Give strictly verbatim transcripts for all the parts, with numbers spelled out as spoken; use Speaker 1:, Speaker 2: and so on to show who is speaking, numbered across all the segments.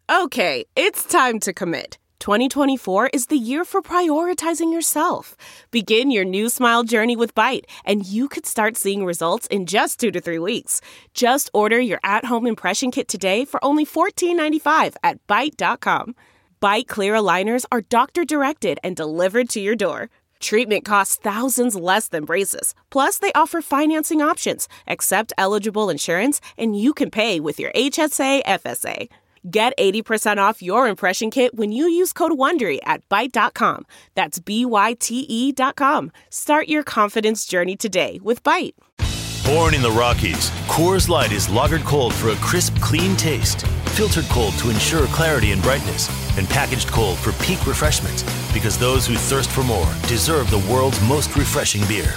Speaker 1: Okay, it's time to commit. twenty twenty-four is the year for prioritizing yourself. Begin your new smile journey with Byte, and you could start seeing results in just two to three weeks. Just order your at-home impression kit today for only fourteen ninety-five at byte dot com. Byte Clear aligners are doctor-directed and delivered to your door. Treatment costs thousands less than braces. Plus, they offer financing options, accept eligible insurance, and you can pay with your H S A F S A. Get eighty percent off your impression kit when you use code WONDERY at byte dot com. That's B Y T E dot com. Start your confidence journey today with Byte.
Speaker 2: Born in the Rockies, Coors Light is lagered cold for a crisp, clean taste. Filtered cold to ensure clarity and brightness. And packaged cold for peak refreshment. Because those who thirst for more deserve the world's most refreshing beer.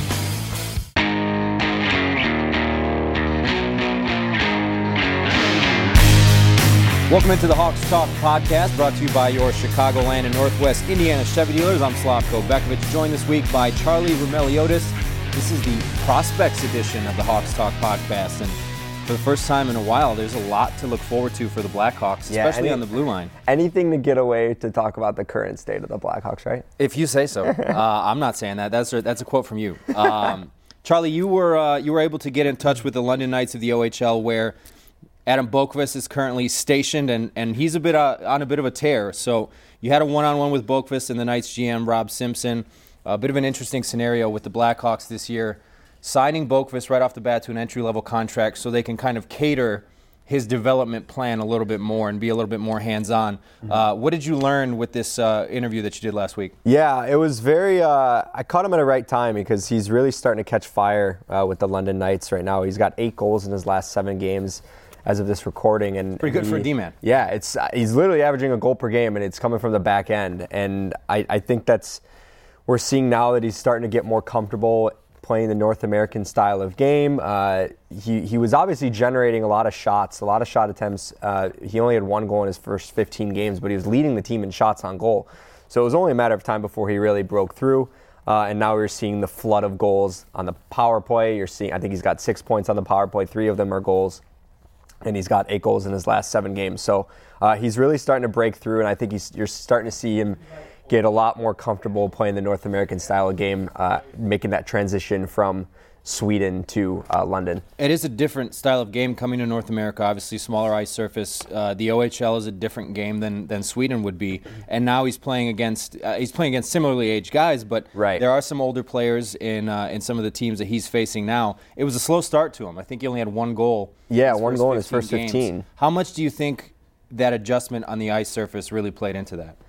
Speaker 3: Welcome into the Hawks Talk podcast, brought to you by your Chicagoland and Northwest Indiana Chevy dealers. I'm Slavko Bekovic, joined this week by Charlie Roumeliotis. This is the Prospects edition of the Hawks Talk podcast, and for the first time in a while, there's a lot to look forward to for the Blackhawks,
Speaker 4: yeah,
Speaker 3: especially
Speaker 4: any,
Speaker 3: on the blue line.
Speaker 4: Anything to get away to talk about the current state of the Blackhawks, right?
Speaker 3: If you say so. uh, I'm not saying that. That's a, that's a quote from you. Um, Charlie, you were uh, you were able to get in touch with the London Knights of the O H L, where Adam Boqvist is currently stationed, and, and he's a bit uh, on a bit of a tear. So you had a one-on-one with Boqvist and the Knights G M, Rob Simpson. A bit of an interesting scenario with the Blackhawks this year, signing Boqvist right off the bat to an entry-level contract so they can kind of cater his development plan a little bit more and be a little bit more hands-on. Mm-hmm. Uh, what did you learn with this uh, interview that you did last week?
Speaker 4: Yeah, it was very uh, – I caught him at the right time because he's really starting to catch fire uh, with the London Knights right now. He's got eight goals in his last seven games as of this recording. And
Speaker 3: pretty good
Speaker 4: he,
Speaker 3: for a D-man.
Speaker 4: Yeah, it's uh, he's literally averaging a goal per game, and it's coming from the back end. And I, I think that's – we're seeing now that he's starting to get more comfortable playing the North American style of game. Uh, he, he was obviously generating a lot of shots, a lot of shot attempts. Uh, he only had one goal in his first fifteen games, but he was leading the team in shots on goal. So it was only a matter of time before he really broke through. Uh, and now we're seeing the flood of goals on the power play. You're seeing, I think he's got six points on the power play. Three of them are goals. And he's got eight goals in his last seven games. So uh, he's really starting to break through, and I think he's, you're starting to see him get a lot more comfortable playing the North American style of game, uh, making that transition from Sweden to uh, London.
Speaker 3: It is a different style of game coming to North America, obviously smaller ice surface. Uh, the O H L is a different game than, than Sweden would be, and now he's playing against uh, he's playing against similarly aged guys, but
Speaker 4: right.
Speaker 3: there are some older players in uh, in some of the teams that he's facing now. It was a slow start to him. I think he only had one goal.
Speaker 4: Yeah, one goal in his first fifteen.
Speaker 3: Games. How much do you think that adjustment on the ice surface really played into that?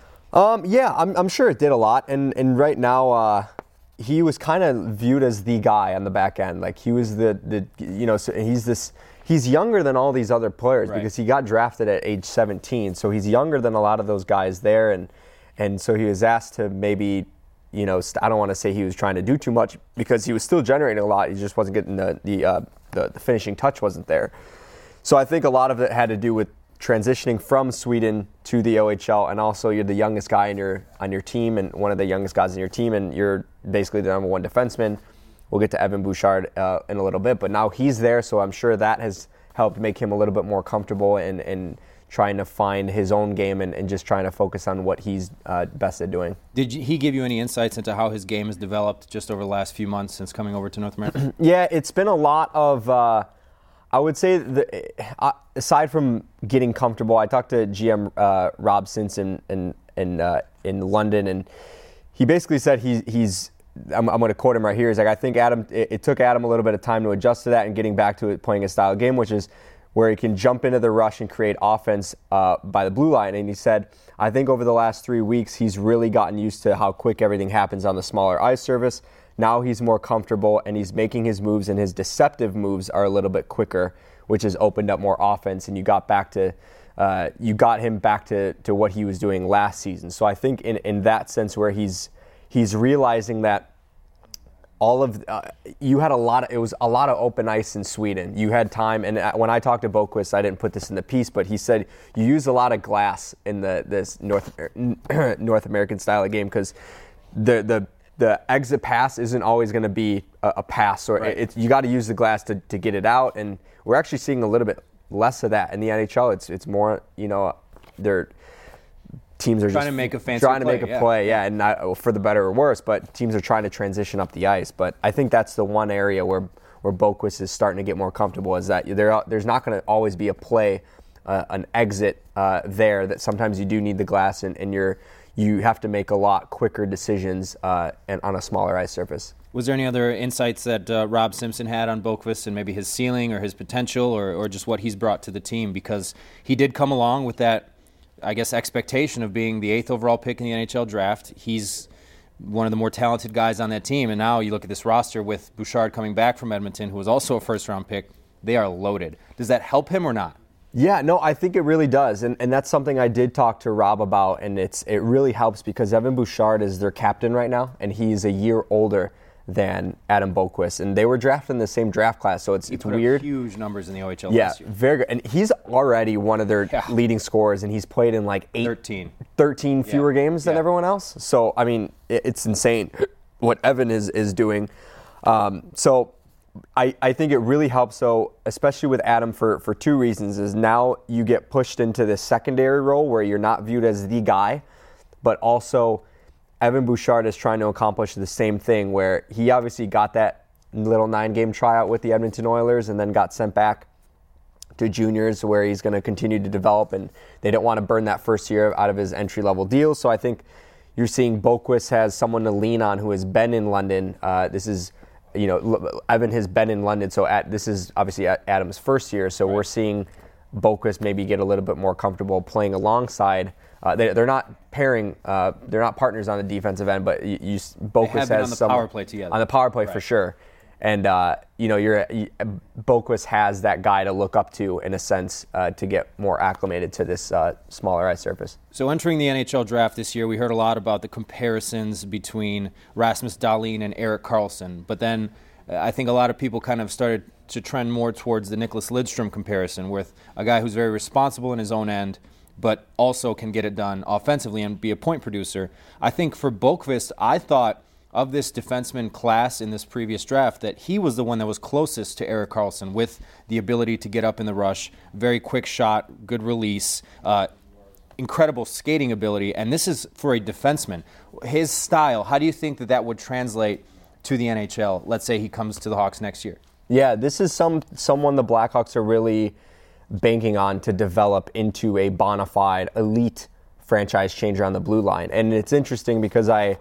Speaker 4: Um, yeah, I'm, I'm sure it did a lot, and and right now uh, he was kind of viewed as the guy on the back end. Like he was the the you know so he's this he's younger than all these other players
Speaker 3: right.
Speaker 4: because he got drafted at age seventeen, so he's younger than a lot of those guys there, and and so he was asked to maybe you know st- I don't want to say he was trying to do too much because he was still generating a lot. He just wasn't getting the the uh, the, the finishing touch wasn't there. So I think a lot of it had to do with transitioning from Sweden to the O H L, and also you're the youngest guy in your on your team and one of the youngest guys in your team, and you're basically the number one defenseman. We'll get to Evan Bouchard uh, in a little bit, but now he's there, so I'm sure that has helped make him a little bit more comfortable and, and trying to find his own game and, and just trying to focus on what he's uh, best at doing.
Speaker 3: Did he give you any insights into how his game has developed just over the last few months since coming over to North America?
Speaker 4: Yeah, it's been a lot of uh, I would say, the, uh, aside from getting comfortable, I talked to G M uh, Rob Simpson in in, uh, in London, and he basically said he, he's, I'm, I'm going to quote him right here, he's like, I think Adam, it, it took Adam a little bit of time to adjust to that and getting back to it, playing his style of game, which is where he can jump into the rush and create offense uh, by the blue line. And he said, I think over the last three weeks, he's really gotten used to how quick everything happens on the smaller ice surface. Now he's more comfortable, and he's making his moves, and his deceptive moves are a little bit quicker, which has opened up more offense. And you got back to, uh, you got him back to, to what he was doing last season. So I think in, in that sense, where he's he's realizing that all of uh, you had a lot of it was a lot of open ice in Sweden. You had time, and when I talked to Boqvist, I didn't put this in the piece, but he said you use a lot of glass in the this North North American style of game because the the the exit pass isn't always going to be a, a pass, or
Speaker 3: right.
Speaker 4: it, you got to use the glass to, to get it out. And we're actually seeing a little bit less of that in the N H L. It's it's more, you know, they're teams are
Speaker 3: trying
Speaker 4: just
Speaker 3: to make a fancy
Speaker 4: trying to
Speaker 3: play,
Speaker 4: make a
Speaker 3: yeah.
Speaker 4: play, yeah, and not for the better or worse. But teams are trying to transition up the ice. But I think that's the one area where where Boqvist is starting to get more comfortable. Is that there there's not going to always be a play, uh, an exit uh, there. That sometimes you do need the glass, and, and you're you have to make a lot quicker decisions uh, and on a smaller ice surface.
Speaker 3: Was there any other insights that uh, Rob Simpson had on Boqvist and maybe his ceiling or his potential or, or just what he's brought to the team? Because he did come along with that, I guess, expectation of being the eighth overall pick in the N H L draft. He's one of the more talented guys on that team. And now you look at this roster with Bouchard coming back from Edmonton, who was also a first-round pick. They are loaded. Does that help him or not?
Speaker 4: Yeah, no, I think it really does. And and that's something I did talk to Rob about. And it's it really helps because Evan Bouchard is their captain right now, and he's a year older than Adam Boqvist, and they were drafted in the same draft class, so it's
Speaker 3: he
Speaker 4: it's
Speaker 3: put
Speaker 4: weird.
Speaker 3: Up huge numbers in the O H L
Speaker 4: yeah,
Speaker 3: last year.
Speaker 4: very good, and he's already one of their
Speaker 3: yeah.
Speaker 4: leading scorers, and he's played in like eight,
Speaker 3: thirteen,
Speaker 4: thirteen fewer
Speaker 3: yeah.
Speaker 4: games than
Speaker 3: yeah.
Speaker 4: everyone else. So I mean, it, it's insane what Evan is is doing. Um, so I I think it really helps, though, especially with Adam for for two reasons. Is now you get pushed into this secondary role where you're not viewed as the guy, but also Evan Bouchard is trying to accomplish the same thing where he obviously got that little nine-game tryout with the Edmonton Oilers and then got sent back to juniors where he's going to continue to develop, and they don't want to burn that first year out of his entry-level deal. So I think you're seeing Boqvist has someone to lean on who has been in London. Uh, this is, you know, Evan has been in London, so at, this is obviously Adam's first year, so right. we're seeing Boqvist maybe get a little bit more comfortable playing alongside. Uh, they, they're not pairing, uh, they're not partners on the defensive end, but you, you Boqvist has
Speaker 3: on the
Speaker 4: some
Speaker 3: power play together.
Speaker 4: On the power play
Speaker 3: right.
Speaker 4: for sure, and uh, you know, you're you, Boqvist has that guy to look up to in a sense uh, to get more acclimated to this uh, smaller ice surface.
Speaker 3: So entering the N H L draft this year, we heard a lot about the comparisons between Rasmus Dahlin and Erik Karlsson, but then uh, I think a lot of people kind of started to trend more towards the Nicklas Lidstrom comparison with a guy who's very responsible in his own end, but also can get it done offensively and be a point producer. I think for Boqvist, I thought of this defenseman class in this previous draft that he was the one that was closest to Erik Karlsson with the ability to get up in the rush, very quick shot, good release, uh, incredible skating ability. And this is for a defenseman. His style, how do you think that that would translate to the N H L? Let's say he comes to the Hawks next year.
Speaker 4: Yeah, this is some someone the Blackhawks are really banking on to develop into a bona fide elite franchise changer on the blue line. And it's interesting because I,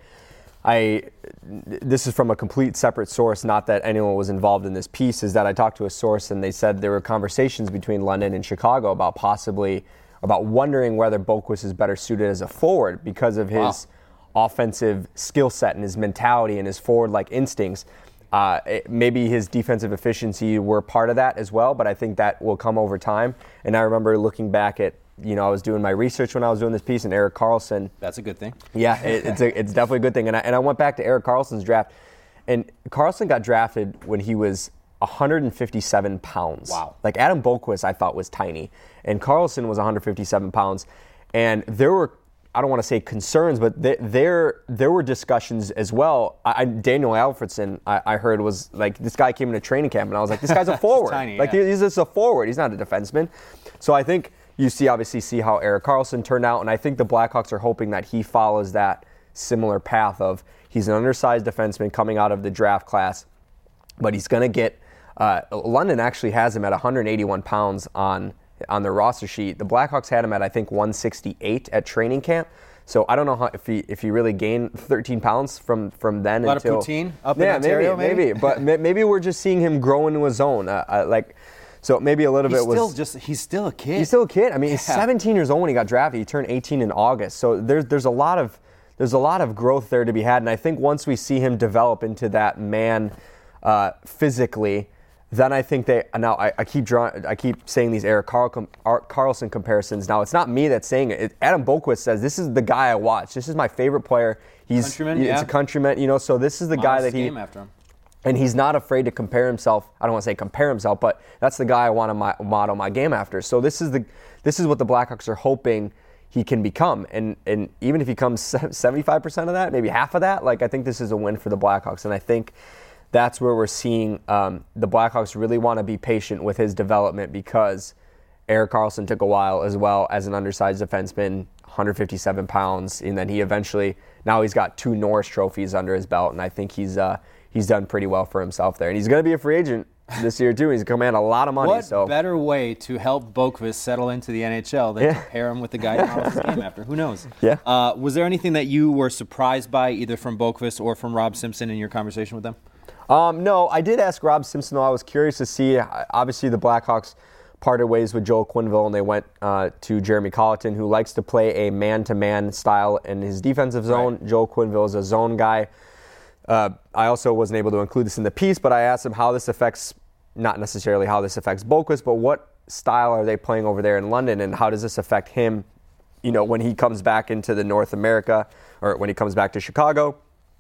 Speaker 4: I, this is from a complete separate source, not that anyone was involved in this piece, is that I talked to a source and they said there were conversations between London and Chicago about possibly, about wondering whether Boqvist is better suited as a forward because of his wow. offensive skill set and his mentality and his forward-like instincts. Uh, it, maybe his defensive efficiency were part of that as well, but I think that will come over time. And I remember looking back at, you know, I was doing my research when I was doing this piece, and Erik Karlsson.
Speaker 3: That's a good thing.
Speaker 4: Yeah, it, it's a, it's definitely a good thing. And I, and I went back to Erik Karlsson's draft, and Karlsson got drafted when he was one hundred fifty-seven pounds.
Speaker 3: Wow.
Speaker 4: Like Adam Boqvist, I thought was tiny, and Karlsson was one hundred fifty-seven pounds. And there were, I don't want to say concerns, but there there, there were discussions as well. I, Daniel Alfredsson, I, I heard, was like, this guy came into training camp, and I was like, this guy's a forward.
Speaker 3: tiny,
Speaker 4: like
Speaker 3: yeah.
Speaker 4: he's just a forward. He's not a defenseman. So I think you see, obviously, see how Erik Karlsson turned out, and I think the Blackhawks are hoping that he follows that similar path of he's an undersized defenseman coming out of the draft class, but he's going to get. Uh, London actually has him at one hundred eighty-one pounds on. on their roster sheet. The Blackhawks had him at, I think, one sixty-eight at training camp. So I don't know how, if he if he really gained thirteen pounds from, from then
Speaker 3: a lot
Speaker 4: until...
Speaker 3: of poutine up
Speaker 4: yeah,
Speaker 3: in Ontario,
Speaker 4: maybe?
Speaker 3: maybe?
Speaker 4: maybe. But maybe we're just seeing him grow into his own. Uh, uh, like, so maybe a little
Speaker 3: he's
Speaker 4: bit was...
Speaker 3: Still just, he's still a kid.
Speaker 4: He's still a kid. I mean, he's
Speaker 3: yeah.
Speaker 4: seventeen years old when he got drafted. He turned eighteen in August. So there's there's a lot of there's a lot of growth there to be had. And I think once we see him develop into that man uh, physically, then I think they now I, I keep drawing I keep saying these Erik Karl, Karlsson comparisons. Now it's not me that's saying it. it. Adam Boqvist says this is the guy I watch. This is my favorite player. He's
Speaker 3: countryman,
Speaker 4: it's
Speaker 3: yeah.
Speaker 4: a countryman, you know. So this is the
Speaker 3: Models
Speaker 4: guy that he
Speaker 3: game after him.
Speaker 4: and he's not afraid to compare himself. I don't want to say compare himself, but that's the guy I want to my, model my game after. So this is the this is what the Blackhawks are hoping he can become. And and even if he comes seventy-five percent of that, maybe half of that, like I think this is a win for the Blackhawks. And I think that's where we're seeing um, the Blackhawks really want to be patient with his development because Erik Karlsson took a while as well as an undersized defenseman, one hundred fifty-seven pounds, and then he eventually, now he's got two Norris trophies under his belt, and I think he's uh, he's done pretty well for himself there. And he's going to be a free agent this year too. He's going to command a lot of money.
Speaker 3: What
Speaker 4: so.
Speaker 3: better way to help Boqvist settle into the N H L than
Speaker 4: Yeah.
Speaker 3: to pair him with the guy who models his game after? Who knows?
Speaker 4: Yeah.
Speaker 3: Uh, was there anything that you were surprised by, either from Boqvist or from Rob Simpson in your conversation with them?
Speaker 4: Um, no, I did ask Rob Simpson, though. I was curious to see, obviously the Blackhawks parted ways with Joel Quenneville, and they went uh, to Jeremy Colleton, who likes to play a man-to-man style in his defensive zone.
Speaker 3: Right.
Speaker 4: Joel Quenneville is a zone guy. Uh, I also wasn't able to include this in the piece, but I asked him how this affects, not necessarily how this affects Boqvist, but what style are they playing over there in London, and how does this affect him, you know, when he comes back into the North America, or when he comes back to Chicago.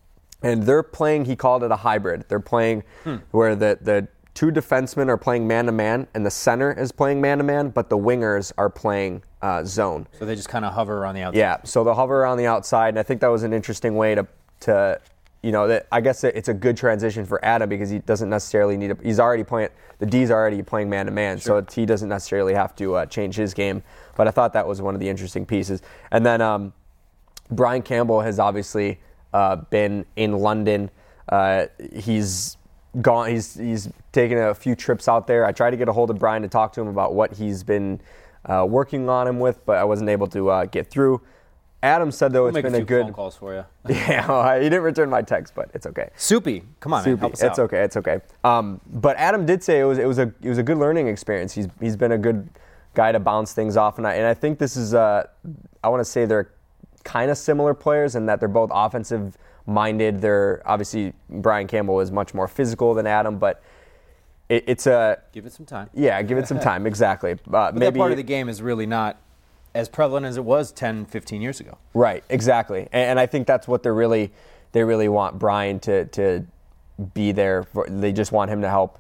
Speaker 4: And they're playing, he called it a hybrid. They're playing hmm. where the, the two defensemen are playing man-to-man, and the center is playing man-to-man, but the wingers are playing uh, zone.
Speaker 3: So they just kind of hover around the outside.
Speaker 4: Yeah, so they'll hover around the outside, and I think that was an interesting way to, to you know, that I guess it's a good transition for Adam because he doesn't necessarily need to, he's already playing, the D's are already playing man-to-man, sure. so he doesn't necessarily have to uh, change his game. But I thought that was one of the interesting pieces. And then um, Brian Campbell has obviously uh, been in London. Uh, he's gone. He's he's taken a few trips out there. I tried to get a hold of Brian to talk to him about what he's been uh, working on him with, but I wasn't able to uh, get through. Adam said though
Speaker 3: we'll
Speaker 4: it's
Speaker 3: make
Speaker 4: been
Speaker 3: a,
Speaker 4: a
Speaker 3: few
Speaker 4: good
Speaker 3: phone calls for you.
Speaker 4: Yeah, well, he didn't return my text, but it's okay.
Speaker 3: Soupy, come on,
Speaker 4: Soupy.
Speaker 3: man, help us
Speaker 4: it's
Speaker 3: out.
Speaker 4: okay. It's okay. Um, but Adam did say it was it was a it was a good learning experience. He's he's been a good guy to bounce things off, and I and I think this is uh, I want to say they're kind of similar players in that they're both offensive minded. They're obviously Brian Campbell is much more physical than Adam, but it, it's a
Speaker 3: give it some time.
Speaker 4: Yeah, give it some time. Exactly. Uh,
Speaker 3: but
Speaker 4: maybe
Speaker 3: that part of the game is really not as prevalent as it was ten, fifteen years ago.
Speaker 4: Right. Exactly. And, and I think that's what they're really they really want Brian to to be there for. They just want him to help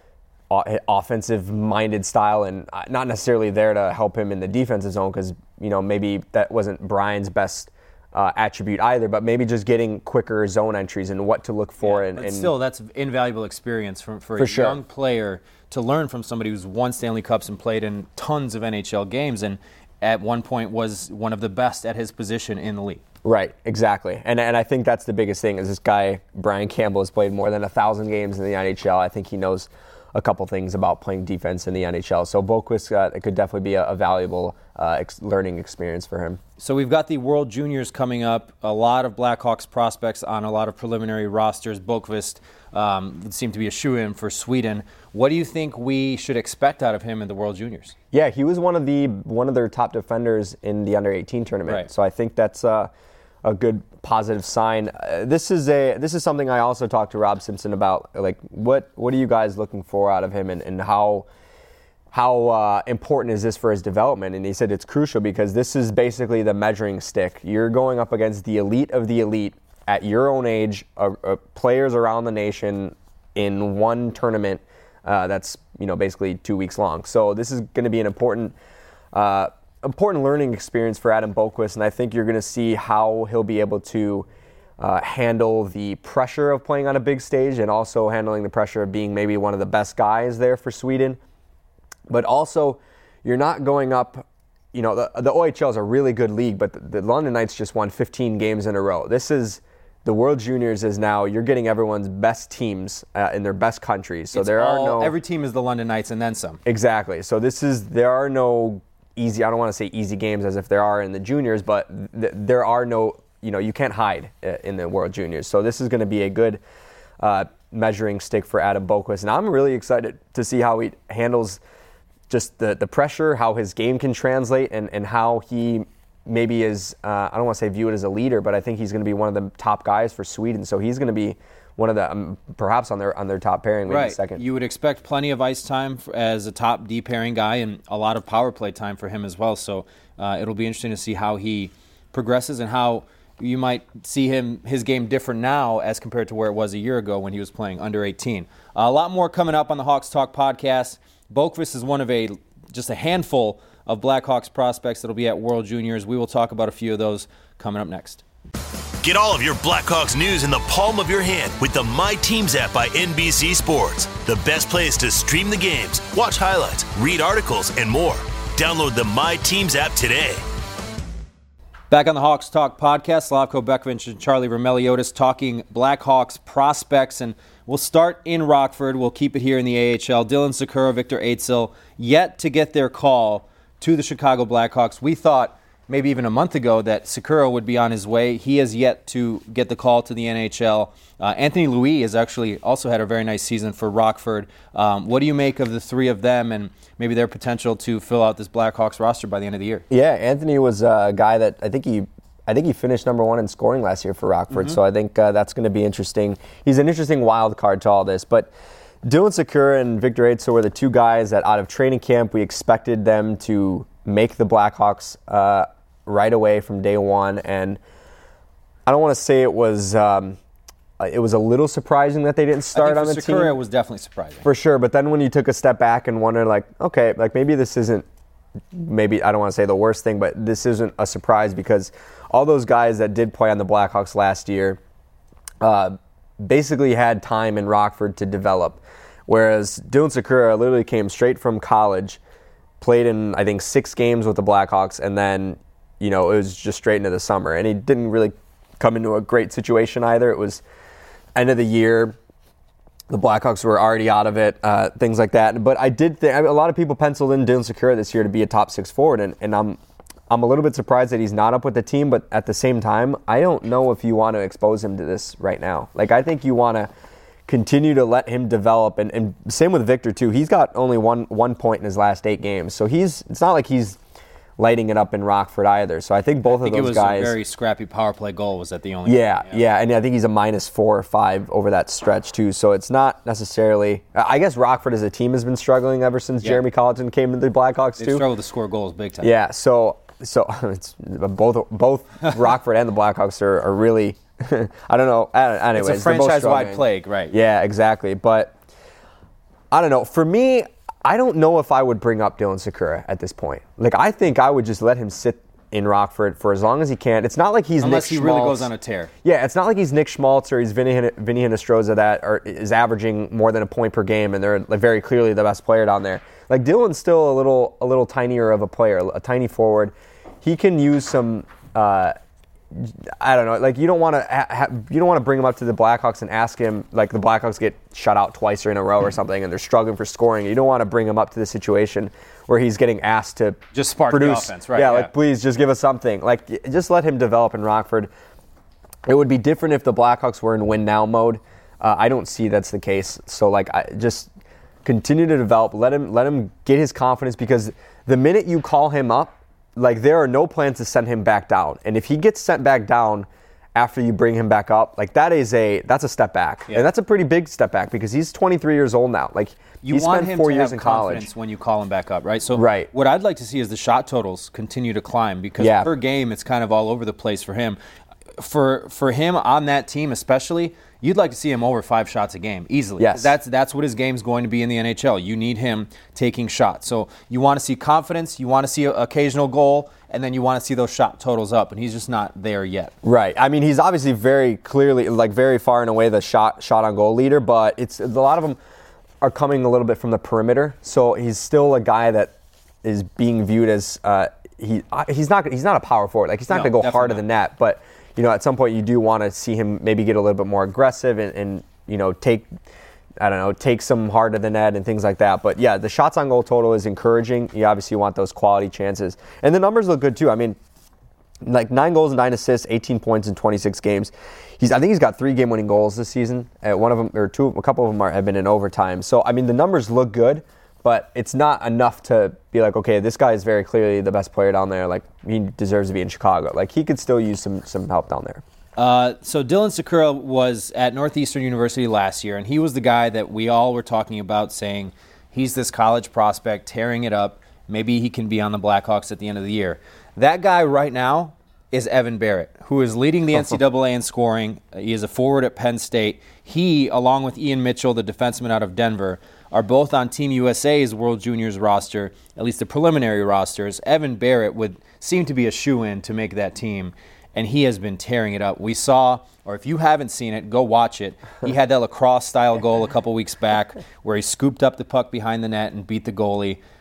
Speaker 4: offensive minded style and not necessarily there to help him in the defensive zone because you know maybe that wasn't Brian's best Uh, attribute either, but maybe just getting quicker zone entries and what to look for.
Speaker 3: Yeah,
Speaker 4: and,
Speaker 3: but
Speaker 4: and
Speaker 3: still, that's invaluable experience for, for,
Speaker 4: for
Speaker 3: a
Speaker 4: sure.
Speaker 3: young player to learn from somebody who's won Stanley Cups and played in tons of N H L games and at one point was one of the best at his position in the league.
Speaker 4: Right, exactly. And and I think that's the biggest thing is this guy, Brian Campbell, has played more than a thousand games in the N H L. I think he knows a couple things about playing defense in the N H L. So Boqvist, uh, it could definitely be a, a valuable uh, ex- learning experience for him.
Speaker 3: So we've got the World Juniors coming up. A lot of Blackhawks prospects on a lot of preliminary rosters. Boqvist um, would seem to be a shoo-in for Sweden. What do you think we should expect out of him in the World Juniors?
Speaker 4: Yeah, he was one of the one of their top defenders in the under eighteen tournament.
Speaker 3: Right.
Speaker 4: So I think that's uh, a good positive sign. Uh, this is a this is something I also talked to Rob Simpson about. Like, what what are you guys looking for out of him, and, and how how uh, important is this for his development? And he said it's crucial because this is basically the measuring stick. You're going up against the elite of the elite at your own age, uh, uh, players around the nation in one tournament uh, that's you know basically two weeks long. So this is going to be an important. Uh, important learning experience for Adam Boqvist, and I think you're going to see how he'll be able to uh, handle the pressure of playing on a big stage and also handling the pressure of being maybe one of the best guys there for Sweden. But also, you're not going up, you know, the, the O H L is a really good league, but the, the London Knights just won fifteen games in a row. This is, the World Juniors is now, you're getting everyone's best teams uh, in their best countries. So
Speaker 3: it's
Speaker 4: there
Speaker 3: all,
Speaker 4: are no...
Speaker 3: Every team is the London Knights and then some.
Speaker 4: Exactly. So this is, there are no... easy, I don't want to say easy games as if there are in the juniors, but th- there are no, you know, you can't hide uh, in the World Juniors. So this is going to be a good uh, measuring stick for Adam Boqvist. And I'm really excited to see how he handles just the, the pressure, how his game can translate, and, and how he maybe is, uh, I don't want to say viewed as a leader, but I think he's going to be one of the top guys for Sweden. So he's going to be one of the, um, perhaps on their on their top pairing, maybe
Speaker 3: right.
Speaker 4: second.
Speaker 3: You would expect plenty of ice time for, as a top D pairing guy and a lot of power play time for him as well. So uh, it'll be interesting to see how he progresses and how you might see him his game different now as compared to where it was a year ago when he was playing under eighteen. Uh, a lot more coming up on the Hawks Talk podcast. Boqvist is one of a just a handful of Blackhawks prospects that will be at World Juniors. We will talk about a few of those coming up next.
Speaker 2: Get all of your Blackhawks news in the palm of your hand with the My Teams app by N B C Sports. The best place to stream the games, watch highlights, read articles, and more. Download the My Teams app today.
Speaker 3: Back on the Hawks Talk podcast, Slavko Bekovic and Charlie Roumeliotis talking Blackhawks prospects, and we'll start in Rockford. We'll keep it here in the A H L. Dylan Sikura, Victor Ejdsell, yet to get their call to the Chicago Blackhawks. We thought maybe even a month ago that Sikura would be on his way. He has yet to get the call to the N H L. Uh, Anthony Louis has actually also had a very nice season for Rockford. Um, what do you make of the three of them and maybe their potential to fill out this Blackhawks roster by the end of the year?
Speaker 4: Yeah, Anthony was a guy that I think he I think he finished number one in scoring last year for Rockford, mm-hmm. so I think uh, that's going to be interesting. He's an interesting wild card to all this, but Dylan Sikura and Victor Ejdsell were the two guys that out of training camp we expected them to make the Blackhawks uh, right away from day one, and I don't want to say it was um, it was a little surprising that they didn't start
Speaker 3: I think
Speaker 4: on
Speaker 3: for
Speaker 4: the
Speaker 3: Sikura,
Speaker 4: team.
Speaker 3: it was definitely surprising.
Speaker 4: For sure, but then when you took a step back and wondered, like, okay, like maybe this isn't, maybe I don't want to say the worst thing, but this isn't a surprise because all those guys that did play on the Blackhawks last year uh, basically had time in Rockford to develop, whereas Dylan Sikura literally came straight from college, played in, I think, six games with the Blackhawks, and then, you know, it was just straight into the summer. And he didn't really come into a great situation either. It was end of the year. The Blackhawks were already out of it, uh, things like that. But I did think, I mean, a lot of people penciled in Dylan Sikura this year to be a top six forward, and, and I'm I'm a little bit surprised that he's not up with the team, but at the same time, I don't know if you want to expose him to this right now. Like, I think you want to continue to let him develop, and, and same with Victor too. He's got only one one point in his last eight games, so he's it's not like he's lighting it up in Rockford either. So I think both
Speaker 3: I think
Speaker 4: of those
Speaker 3: it was
Speaker 4: guys.
Speaker 3: A very scrappy power play goal. Was that the only?
Speaker 4: Yeah,
Speaker 3: yeah,
Speaker 4: yeah, and I think he's a minus four or five over that stretch too. So it's not necessarily. I guess Rockford as a team has been struggling ever since
Speaker 3: yeah.
Speaker 4: Jeremy Colleton came to the Blackhawks
Speaker 3: They've
Speaker 4: too.
Speaker 3: struggled to score goals big time.
Speaker 4: Yeah, so so it's both both Rockford and the Blackhawks are, are really. I don't know. Anyways,
Speaker 3: it's a franchise-wide plague, right?
Speaker 4: Yeah, exactly. But I don't know. For me, I don't know if I would bring up Dylan Sikura at this point. Like, I think I would just let him sit in Rockford for as long as he can. It's not like he's
Speaker 3: Unless
Speaker 4: Nick
Speaker 3: he really
Speaker 4: Schmaltz.
Speaker 3: goes on a tear.
Speaker 4: Yeah, it's not like he's Nick Schmaltz or he's Vinny, Vinny Hinostroza that are, is averaging more than a point per game, and they're like very clearly the best player down there. Like, Dylan's still a little a little tinier of a player, a tiny forward. He can use some. Uh, I don't know. Like, you don't want to ha- ha- you don't want to bring him up to the Blackhawks and ask him, like, the Blackhawks get shut out twice or in a row or something, and they're struggling for scoring. You don't want to bring him up to the situation where he's getting asked to
Speaker 3: just spark
Speaker 4: produce.
Speaker 3: the offense, right?
Speaker 4: Yeah,
Speaker 3: yeah,
Speaker 4: like, please just give us something. Like, just let him develop in Rockford. It would be different if the Blackhawks were in win now mode. Uh, I don't see that's the case. So, like, I just continue to develop. Let him let him get his confidence, because the minute you call him up, like, there are no plans to send him back down. And if he gets sent back down after you bring him back up, like, that is a that's a step back.
Speaker 3: Yeah.
Speaker 4: And that's a pretty big step back, because he's twenty-three years old now. Like,
Speaker 3: you
Speaker 4: he
Speaker 3: want
Speaker 4: spent
Speaker 3: him
Speaker 4: four
Speaker 3: to
Speaker 4: years
Speaker 3: have
Speaker 4: in college.
Speaker 3: confidence when you call him back up, right? So
Speaker 4: right.
Speaker 3: what I'd like to see is the shot totals continue to climb, because
Speaker 4: yeah.
Speaker 3: per game it's kind of all over the place for him. For for him on that team especially, you'd like to see him over five shots a game easily.
Speaker 4: Yes.
Speaker 3: That's that's what his game's going to be in the N H L. You need him taking shots. So you want to see confidence, you want to see an occasional goal, and then you want to see those shot totals up, and he's just not there yet.
Speaker 4: Right. I mean, he's obviously very clearly, like, very far and away the shot shot on goal leader, but it's a lot of them are coming a little bit from the perimeter. So he's still a guy that is being viewed as uh, he he's not he's not a power forward. Like, he's not
Speaker 3: No,
Speaker 4: going to go hard
Speaker 3: definitely
Speaker 4: to the
Speaker 3: not.
Speaker 4: net, but you know, at some point you do want to see him maybe get a little bit more aggressive and, and you know, take, I don't know, take some hard to the net and things like that. But yeah, the shots on goal total is encouraging. You obviously want those quality chances. And the numbers look good too. I mean, like, nine goals and nine assists, eighteen points in twenty-six games. He's, I think he's got three game-winning goals this season. Uh, one of them, or two, a couple of them are, have been in overtime. So, I mean, the numbers look good, but it's not enough to be like, okay, this guy is very clearly the best player down there. Like, he deserves to be in Chicago. Like, he could still use some some help down there.
Speaker 3: Uh, so Dylan Sikura was at Northeastern University last year, and he was the guy that we all were talking about, saying he's this college prospect tearing it up. Maybe he can be on the Blackhawks at the end of the year. That guy right now is Evan Barrett, who is leading the N C double A in scoring. He is a forward at Penn State. He, along with Ian Mitchell, the defenseman out of Denver, are both on Team U S A's World Juniors roster, at least the preliminary rosters. Evan Barrett would seem to be a shoo-in to make that team, and he has been tearing it up. We saw, or if you haven't seen it, go watch it. He had that lacrosse-style goal a couple weeks back where he scooped up the puck behind the net and beat the goalie.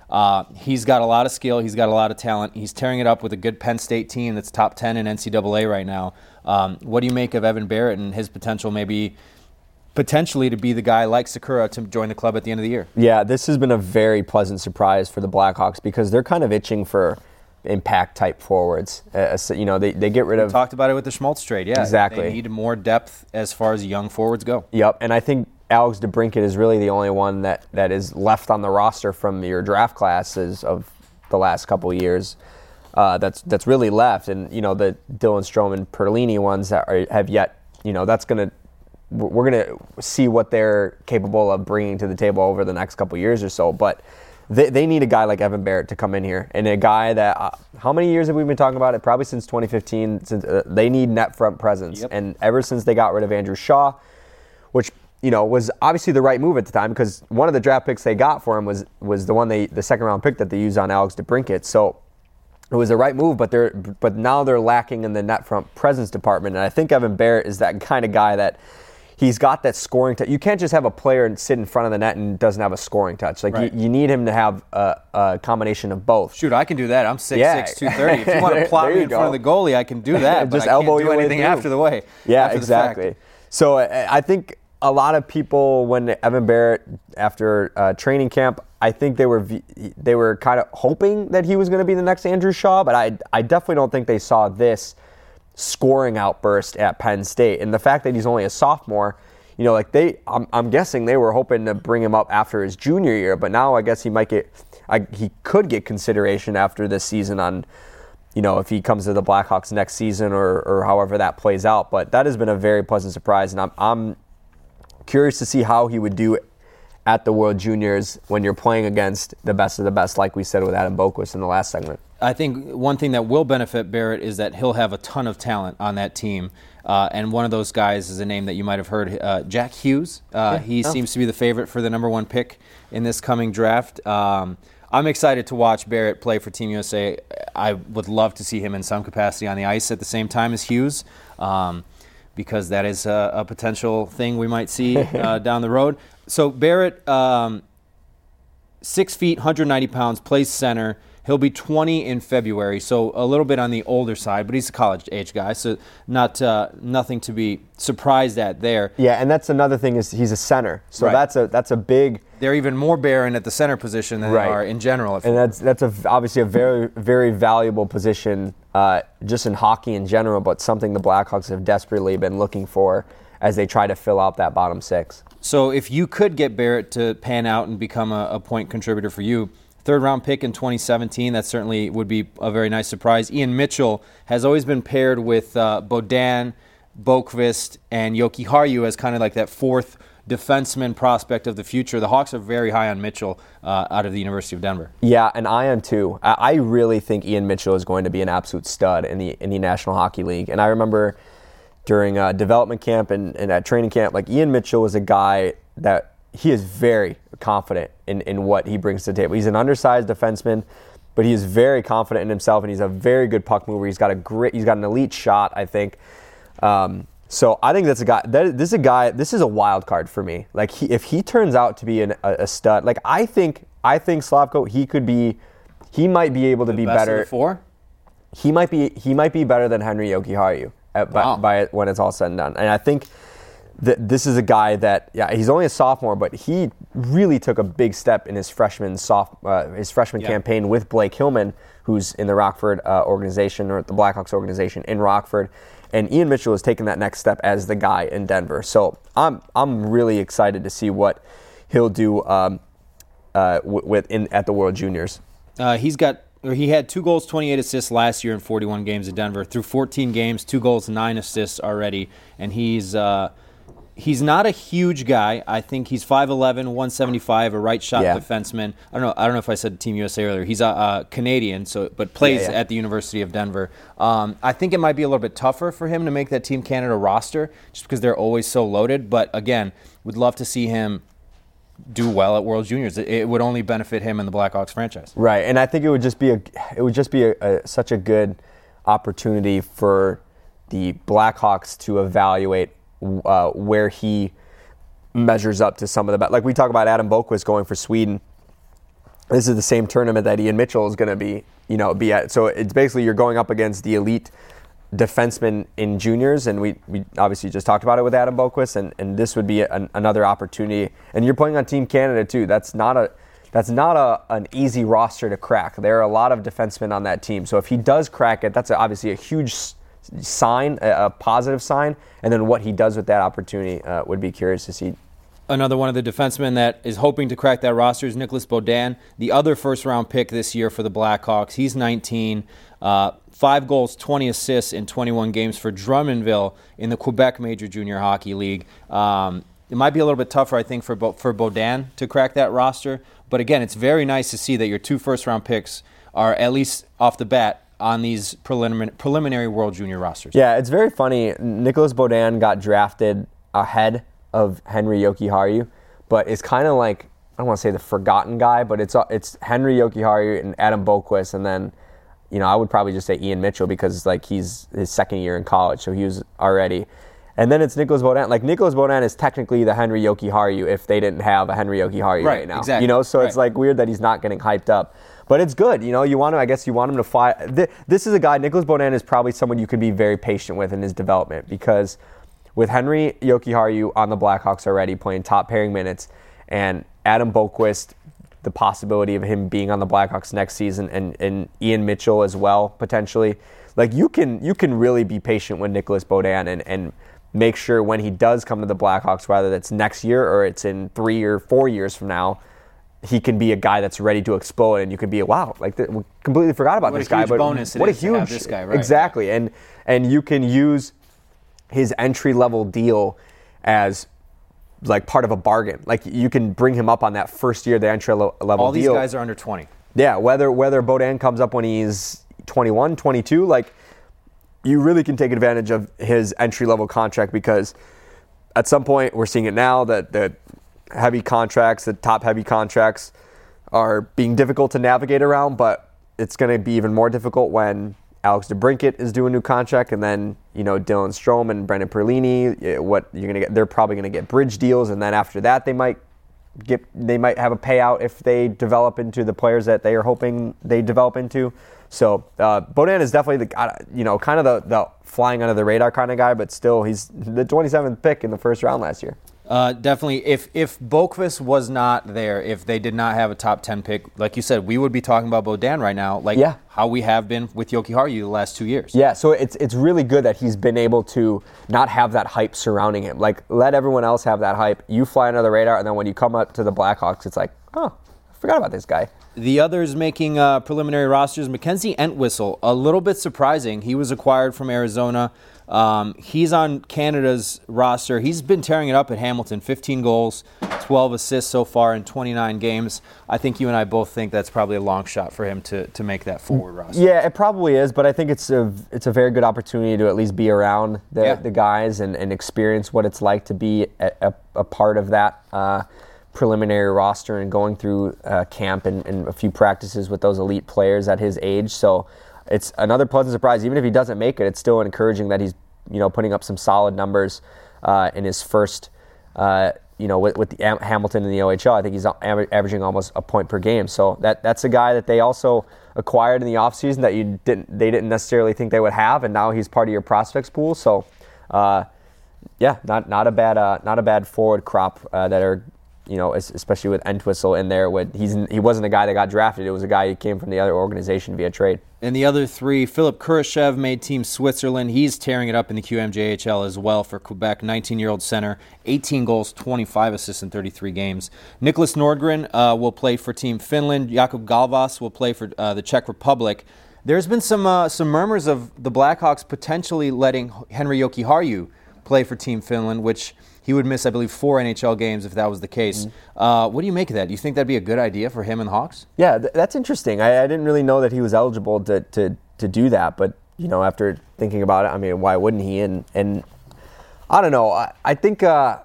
Speaker 3: Uh, he's got a lot of skill. He's got a lot of talent. He's tearing it up with a good Penn State team that's top ten in N C double A right now. Um, what do you make of Evan Barrett and his potential maybe potentially to be the guy like Sakura to join the club at the end of the year?
Speaker 4: Yeah, this has been a very pleasant surprise for the Blackhawks because they're kind of itching for impact-type forwards. Uh, so, you know, they, they get rid
Speaker 3: we
Speaker 4: of...
Speaker 3: talked about it with the Schmaltz trade, yeah.
Speaker 4: Exactly.
Speaker 3: They need more depth as far as young forwards go.
Speaker 4: Yep, and I think Alex DeBrincat is really the only one that, that is left on the roster from your draft classes of the last couple of years. Uh, that's that's really left, and you know the Dylan Strome and Perlini ones that are, have yet. You know that's gonna we're gonna see what they're capable of bringing to the table over the next couple of years or so. But they they need a guy like Evan Barrett to come in here, and a guy that uh, how many years have we been talking about it? Probably since twenty fifteen. Since uh, they need net front presence,
Speaker 3: yep.
Speaker 4: and ever since they got rid of Andrew Shaw, which you know was obviously the right move at the time because one of the draft picks they got for him was was the one they the second round pick that they used on Alex DeBrincat. So. It was the right move, but they're but now they're lacking in the net front presence department, and I think Evan Barrett is that kind of guy that he's got that scoring touch. You can't just have a player sit in front of the net and doesn't have a scoring touch. Like
Speaker 3: right.
Speaker 4: you, you need him to have a, a combination of both.
Speaker 3: Shoot, I can do that. I'm six
Speaker 4: yeah.
Speaker 3: six, two thirty. If you want to plot me in go. front of the goalie, I can do that.
Speaker 4: just
Speaker 3: but I
Speaker 4: elbow
Speaker 3: can't do
Speaker 4: your
Speaker 3: anything
Speaker 4: way
Speaker 3: after the way.
Speaker 4: Yeah,
Speaker 3: after
Speaker 4: exactly.
Speaker 3: The fact.
Speaker 4: So I think a lot of people, when Evan Barrett after uh, training camp, I think they were they were kind of hoping that he was going to be the next Andrew Shaw, but I I definitely don't think they saw this scoring outburst at Penn State. And the fact that he's only a sophomore, you know, like they, I'm, I'm guessing they were hoping to bring him up after his junior year, but now I guess he might get, I, he could get consideration after this season on, you know, if he comes to the Blackhawks next season or or however that plays out. But that has been a very pleasant surprise, and I'm I'm curious to see how he would do at the World Juniors when you're playing against the best of the best, like we said with Adam Boquist in the last segment.
Speaker 3: I think one thing that will benefit Barrett is that he'll have a ton of talent on that team. Uh, and one of those guys is a name that you might have heard, uh, Jack Hughes. Uh, yeah. He oh. seems to be the favorite for the number one pick in this coming draft. Um, I'm excited to watch Barrett play for Team U S A. I would love to see him in some capacity on the ice at the same time as Hughes. Um, because that is a, a potential thing we might see uh, down the road. So Barrett, um, six feet, one hundred ninety pounds, plays center. He'll be twenty in February, so a little bit on the older side, but he's a college-age guy, so not uh, nothing to be surprised at there.
Speaker 4: Yeah, and that's another thing is he's a center, so
Speaker 3: right.
Speaker 4: that's a that's a big.
Speaker 3: They're even more barren at the center position than
Speaker 4: right.
Speaker 3: they are in general.
Speaker 4: And that's that's a, obviously a very very valuable position, uh, just in hockey in general, but something the Blackhawks have desperately been looking for as they try to fill out that bottom six.
Speaker 3: So if you could get Barrett to pan out and become a, a point contributor for you, third round pick in twenty seventeen, that certainly would be a very nice surprise. Ian Mitchell has always been paired with uh, Bodan, Boqvist, and Yoki Haru as kind of like that fourth defenseman prospect of the future. The Hawks are very high on Mitchell uh, out of the University of Denver.
Speaker 4: Yeah, and I am too. I, I really think Ian Mitchell is going to be an absolute stud in the in the National Hockey League. And I remember during uh, development camp and, and at training camp, like Ian Mitchell was a guy that he is very confident in, in what he brings to the table. He's an undersized defenseman, but he is very confident in himself, and he's a very good puck mover. He's got a great, he's got an elite shot, I think. Um, so I think that's a guy. That, this is a guy. This is a wild card for me. Like he, if he turns out to be an, a, a stud, like I think, I think Slavko, he could be, he might be able to
Speaker 3: the
Speaker 4: be
Speaker 3: best
Speaker 4: better.
Speaker 3: Of the four?
Speaker 4: He might be, he might be better than Henry Jokiharju at,
Speaker 3: wow.
Speaker 4: by, by when it's all said and done. And I think that this is a guy that, yeah, he's only a sophomore, but he really took a big step in his freshman soft, uh, his freshman
Speaker 3: yeah.
Speaker 4: campaign with Blake Hillman, who's in the Rockford uh, organization, or the Blackhawks organization in Rockford. And Ian Mitchell has taken that next step as the guy in Denver. So I'm I'm really excited to see what he'll do um, uh, with in at the World Juniors.
Speaker 3: Uh, he's got. Or he had two goals, twenty-eight assists last year in forty-one games in Denver. Through fourteen games, two goals, nine assists already. And he's uh, he's not a huge guy. I think he's five eleven, one seventy-five, a right shot
Speaker 4: yeah.
Speaker 3: defenseman. I don't know. I don't know if I said Team U S A earlier. He's a, a Canadian, so but plays
Speaker 4: yeah, yeah.
Speaker 3: at the University of Denver. Um, I think it might be a little bit tougher for him to make that Team Canada roster, just because they're always so loaded. But again, would love to see him do well at World Juniors. It, it would only benefit him and the Blackhawks franchise.
Speaker 4: Right, and I think it would just be a it would just be a, a, such a good opportunity for the Blackhawks to evaluate uh, where he measures up to some of the best. Like we talk about Adam Boqvist going for Sweden. this is the same tournament that Ian Mitchell is going to be, you know, be at. So it's basically you're going up against the elite defensemen in juniors, and we, we obviously just talked about it with Adam Boqvist, and, and this would be an, another opportunity. And you're playing on Team Canada too. That's not a that's not a an easy roster to crack. There are a lot of defensemen on that team. So if he does crack it, that's a, obviously a huge sign, a, a positive sign. And then what he does with that opportunity uh, would be curious to see.
Speaker 3: Another one of the defensemen that is hoping to crack that roster is Nicholas Beaudin, the other first-round pick this year for the Blackhawks. He's nineteen, uh, five goals, twenty assists in twenty-one games for Drummondville in the Quebec Major Junior Hockey League. Um, it might be a little bit tougher, I think, for Bo- for Beaudin to crack that roster. But again, it's very nice to see that your two first-round picks are at least off the bat on these preliminary, preliminary World Junior rosters.
Speaker 4: Yeah, it's very funny. Nicholas Beaudin got drafted ahead of Henri Jokiharju, but it's kind of like, I don't want to say the forgotten guy, but it's it's Henri Jokiharju and Adam Boqvist, and then, you know, I would probably just say Ian Mitchell because like he's his second year in college, so he was already. And then it's Nicholas Beaudin. Like Nicholas Beaudin is technically the Henri Jokiharju if they didn't have a Henri Jokiharju right, right now.
Speaker 3: Exactly.
Speaker 4: You know, so
Speaker 3: right.
Speaker 4: It's like weird that he's not getting hyped up. But it's good, you know. You want to, I guess, you want him to fly. This is a guy. Nicholas Beaudin is probably someone you can be very patient with in his development because with Henri Jokiharju on the Blackhawks already playing top pairing minutes, and Adam Boqvist, the possibility of him being on the Blackhawks next season, and, and Ian Mitchell as well potentially, like you can you can really be patient with Nicholas Beaudin and and make sure when he does come to the Blackhawks, whether that's next year or it's in three or four years from now, he can be a guy that's ready to explode, and you can be, wow, like the, we completely forgot about
Speaker 3: what
Speaker 4: this
Speaker 3: a
Speaker 4: guy.
Speaker 3: Huge
Speaker 4: but
Speaker 3: bonus
Speaker 4: what
Speaker 3: it
Speaker 4: a
Speaker 3: is
Speaker 4: huge
Speaker 3: to have this guy, right?
Speaker 4: Exactly, and and you can use his entry level deal as like part of a bargain. Like you can bring him up on that first year, the entry level deal.
Speaker 3: All these guys are under twenty.
Speaker 4: Yeah, whether whether Beaudin comes up when he's twenty-one, twenty-two, like you really can take advantage of his entry level contract because at some point we're seeing it now that the heavy contracts, the top heavy contracts are being difficult to navigate around, but it's going to be even more difficult when Alex DeBrincat is doing a new contract, and then you know Dylan Strome and Brendan Perlini. What you're gonna get? They're probably gonna get bridge deals, and then after that, they might get they might have a payout if they develop into the players that they are hoping they develop into. So uh, Beaudin is definitely the you know kind of the, the flying under the radar kind of guy, but still he's the twenty-seventh pick in the first round last year.
Speaker 3: Uh, definitely. If if Boqvist was not there, if they did not have a top ten pick, like you said, we would be talking about Beaudin right now, like
Speaker 4: yeah.
Speaker 3: how we have been with Jokiharju the last two years.
Speaker 4: Yeah, so it's it's really good that he's been able to not have that hype surrounding him. Like, let everyone else have that hype. You fly under the radar, and then when you come up to the Blackhawks, it's like, oh, I forgot about this guy.
Speaker 3: The others making uh, preliminary rosters, Mackenzie Entwistle, a little bit surprising. He was acquired from Arizona. Um, he's on Canada's roster. He's been tearing it up at Hamilton, fifteen goals, twelve assists so far in twenty-nine games. I think you and I both think that's probably a long shot for him to, to make that forward roster.
Speaker 4: Yeah, it probably is, but I think it's a, it's a very good opportunity to at least be around the,
Speaker 3: yeah.
Speaker 4: the guys and, and experience what it's like to be a, a, a part of that uh, preliminary roster and going through uh, camp and, and a few practices with those elite players at his age. So it's another pleasant surprise. Even if he doesn't make it, it's still encouraging that he's, you know, putting up some solid numbers uh, in his first, uh, you know, with, with the Am- Hamilton in the O H L. I think he's aver- averaging almost a point per game. So that that's a guy that they also acquired in the offseason that you didn't they didn't necessarily think they would have, and now he's part of your prospects pool. So, uh, yeah, not not a bad uh, not a bad forward crop uh, that are. You know, especially with Entwistle in there, with he's he wasn't a guy that got drafted. It was a guy who came from the other organization via trade.
Speaker 3: And the other three, Philip Kurashev made Team Switzerland. He's tearing it up in the Q M J H L as well for Quebec. nineteen-year-old center, eighteen goals, twenty-five assists in thirty-three games. Nicholas Nordgren uh, will play for Team Finland. Jakub Galvas will play for uh, the Czech Republic. There's been some uh, some murmurs of the Blackhawks potentially letting Henri Jokiharju play for Team Finland, which he would miss, I believe, four N H L games if that was the case. Mm-hmm. Uh, what do you make of that? Do you think that'd be a good idea for him and the Hawks?
Speaker 4: Yeah, th- that's interesting. I, I didn't really know that he was eligible to, to, to do that, but you know, after thinking about it, I mean, why wouldn't he? And and I don't know. I, I think uh,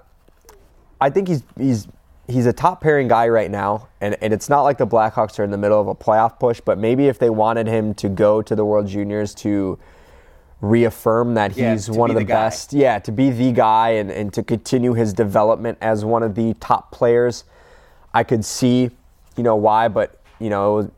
Speaker 4: I think he's he's he's a top pairing guy right now, and, and it's not like the Blackhawks are in the middle of a playoff push. But maybe if they wanted him to go to the World Juniors to reaffirm that he's
Speaker 3: yeah,
Speaker 4: one of the,
Speaker 3: the
Speaker 4: best, yeah, to be the guy and, and to continue his development as one of the top players, I could see, you know, why. But you know, it was,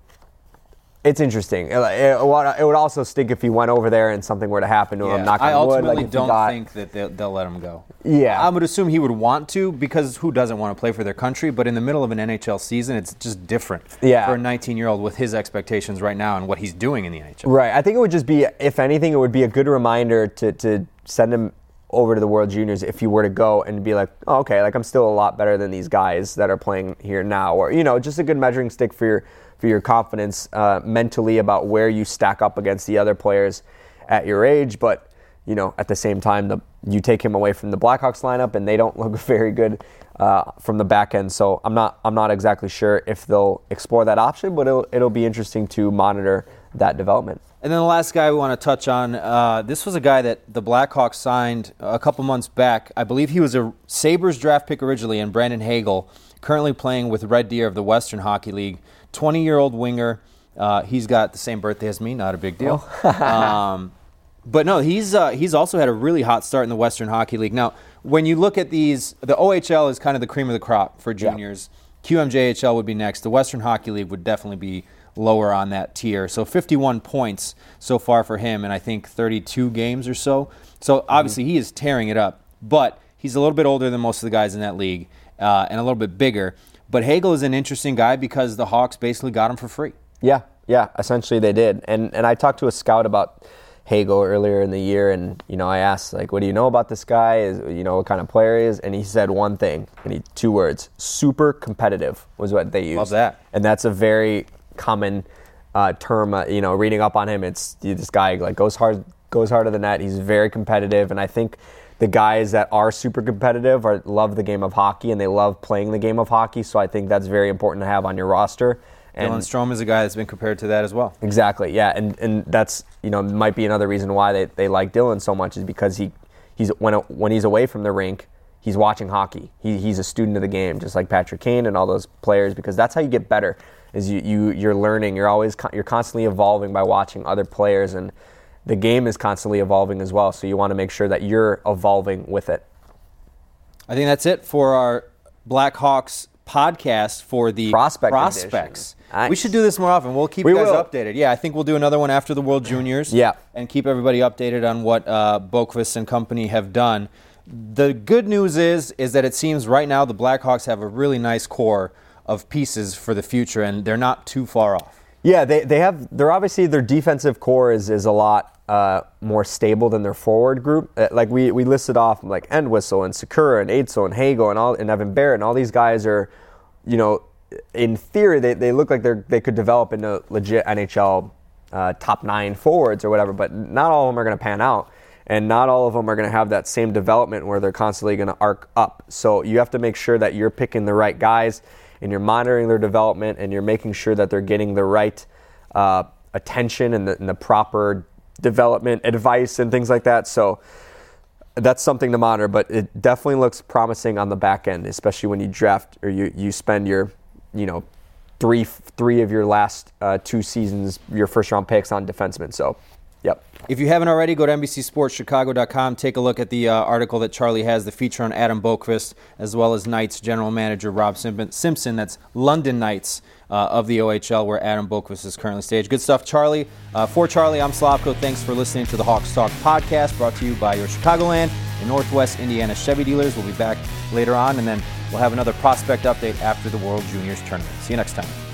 Speaker 4: it's interesting. It, it, it would also stink if he went over there and something were to happen to
Speaker 3: Yeah,
Speaker 4: him. Knock
Speaker 3: I
Speaker 4: on wood,
Speaker 3: ultimately
Speaker 4: like if he
Speaker 3: don't
Speaker 4: got-
Speaker 3: think that they'll, they'll let him go.
Speaker 4: Yeah.
Speaker 3: I would assume he would want to, because who doesn't want to play for their country? But in the middle of an N H L season, it's just different
Speaker 4: Yeah.
Speaker 3: for a nineteen-year-old with his expectations right now and what he's doing in the N H L.
Speaker 4: Right. I think it would just be, if anything, it would be a good reminder to, to send him over to the World Juniors if you were to go and be like, oh, okay, like I'm still a lot better than these guys that are playing here now. Or, you know, just a good measuring stick for your for your confidence uh, mentally about where you stack up against the other players at your age. But, you know, at the same time, the, you take him away from the Blackhawks lineup and they don't look very good uh, from the back end. So I'm not I'm not exactly sure if they'll explore that option, but it'll, it'll be interesting to monitor that development.
Speaker 3: And then the last guy we want to touch on, uh, this was a guy that the Blackhawks signed a couple months back. I believe he was a Sabres draft pick originally, and Brandon Hagel, currently playing with Red Deer of the Western Hockey League. twenty-year-old winger. Uh, he's got the same birthday as me, not a big deal. um, but no, he's uh, he's also had a really hot start in the Western Hockey League. Now, when you look at these, the O H L is kind of the cream of the crop for juniors. Yeah. Q M J H L would be next. The Western Hockey League would definitely be lower on that tier. So fifty-one points so far for him, and I think thirty-two games or so. So obviously mm-hmm. he is tearing it up, but he's a little bit older than most of the guys in that league uh, and a little bit bigger. But Hagel is an interesting guy because the Hawks basically got him for free.
Speaker 4: Yeah, yeah, essentially they did. And and I talked to a scout about Hagel earlier in the year, and you know I asked, like, what do you know about this guy? Is, you know, what kind of player he is? And he said one thing, and he two words: super competitive was what they used.
Speaker 3: Love that.
Speaker 4: And that's a very common uh, term. Uh, you know, reading up on him, it's this guy like goes hard, goes hard to the net. He's very competitive, and I think the guys that are super competitive are love the game of hockey and they love playing the game of hockey. So I think that's very important to have on your roster. And
Speaker 3: Dylan Strome is a guy that's been compared to that as well.
Speaker 4: Exactly, yeah, and and that's, you know, might be another reason why they, they like Dylan so much, is because he he's when when he's away from the rink, he's watching hockey. He he's a student of the game, just like Patrick Kane and all those players, because that's how you get better. Is you, you you're learning. You're always you're constantly evolving by watching other players, and the game is constantly evolving as well. So you want to make sure that you're evolving with it.
Speaker 3: I think that's it for our Blackhawks podcast for the
Speaker 4: Prospect
Speaker 3: prospects.
Speaker 4: Nice.
Speaker 3: We should do this more often. We'll keep
Speaker 4: we
Speaker 3: you guys
Speaker 4: will.
Speaker 3: updated. Yeah, I think we'll do another one after the World Juniors.
Speaker 4: Yeah.
Speaker 3: And keep everybody updated on what uh, Boqvist and company have done. The good news is, is that it seems right now the Blackhawks have a really nice core of pieces for the future, and they're not too far off.
Speaker 4: Yeah, they they have. They're obviously their defensive core is is a lot uh, more stable than their forward group. Uh, like we, we listed off like Entwistle and Sakura and Eitzel and Hagel and all and Evan Barrett, and all these guys are, you know, in theory they, they look like they they could develop into legit N H L uh, top nine forwards or whatever. But not all of them are going to pan out, and not all of them are going to have that same development where they're constantly going to arc up. So you have to make sure that you're picking the right guys, and you're monitoring their development, and you're making sure that they're getting the right uh, attention and the, and the proper development advice and things like that. So that's something to monitor, but it definitely looks promising on the back end, especially when you draft or you, you spend your, you know, three three of your last uh, two seasons, your first round picks on defensemen. So, yep.
Speaker 3: If you haven't already, go to N B C Sports Chicago dot com. Take a look at the uh, article that Charlie has, the feature on Adam Boqvist, as well as Knights general manager Rob Simpson. That's London Knights uh, of the O H L, where Adam Boqvist is currently staged. Good stuff, Charlie. Uh, for Charlie, I'm Slavko. Thanks for listening to the Hawks Talk podcast, brought to you by your Chicagoland and Northwest Indiana Chevy dealers. We'll be back later on, and then we'll have another prospect update after the World Juniors tournament. See you next time.